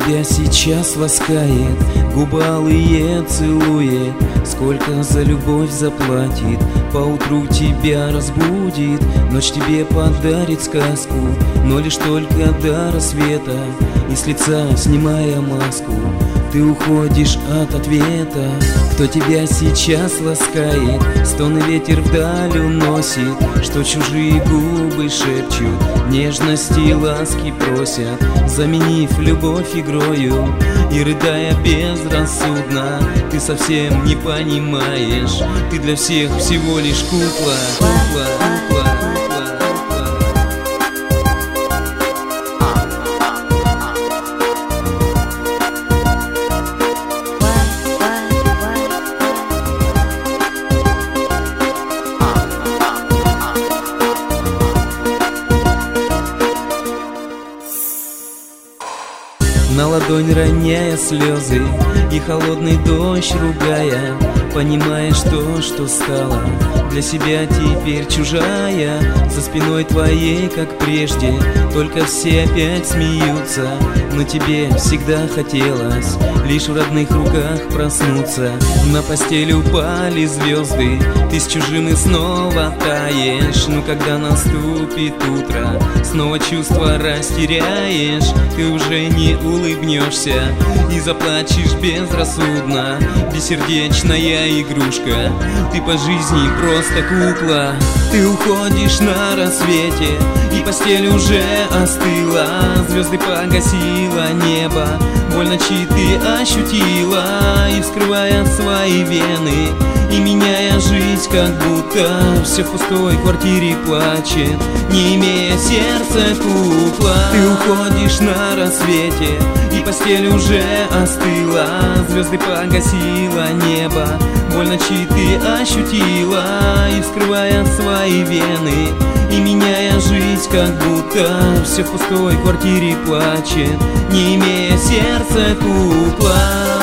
тебя сейчас ласкает, губы алые целует, сколько за любовь заплатит, поутру тебя разбудит, ночь тебе подарит сказку, но лишь только до рассвета, и с лица снимая маску, ты уходишь от ответа. Кто тебя сейчас ласкает, стоны ветер вдаль уносит, что чужие губы шепчут, нежности и ласки просят, заменив любовь игрою. И рыдая безрассудно, ты совсем не понимаешь, ты для всех всего лишь кукла, кукла, кукла. На ладонь роняя слезы и холодный дождь ругая, понимаешь то, что стала для себя теперь чужая. За спиной твоей, как прежде, только все опять смеются, но тебе всегда хотелось лишь в родных руках проснуться. На постель упали звезды, ты с чужим и снова таешь, но когда наступит утро, снова чувства растеряешь, ты уже не улыбнешься и заплачешь безрассудно. Бессердечная игрушка, ты по жизни просто кукла. Ты уходишь на рассвете, и постель уже остыла, звезды погасила небо, боль ночи ты ощутила, и вскрывая свои вены, и меняя жизнь, как будто все в пустой квартире плачет, не имея сердца кукла. Ты уходишь на рассвете, и постель уже остыла, звезды погасила небо, боль ночи ты ощутила, и вскрывая свои вены, и меняя жизнь, как будто все в пустой квартире плачет, не имея сердца кукла.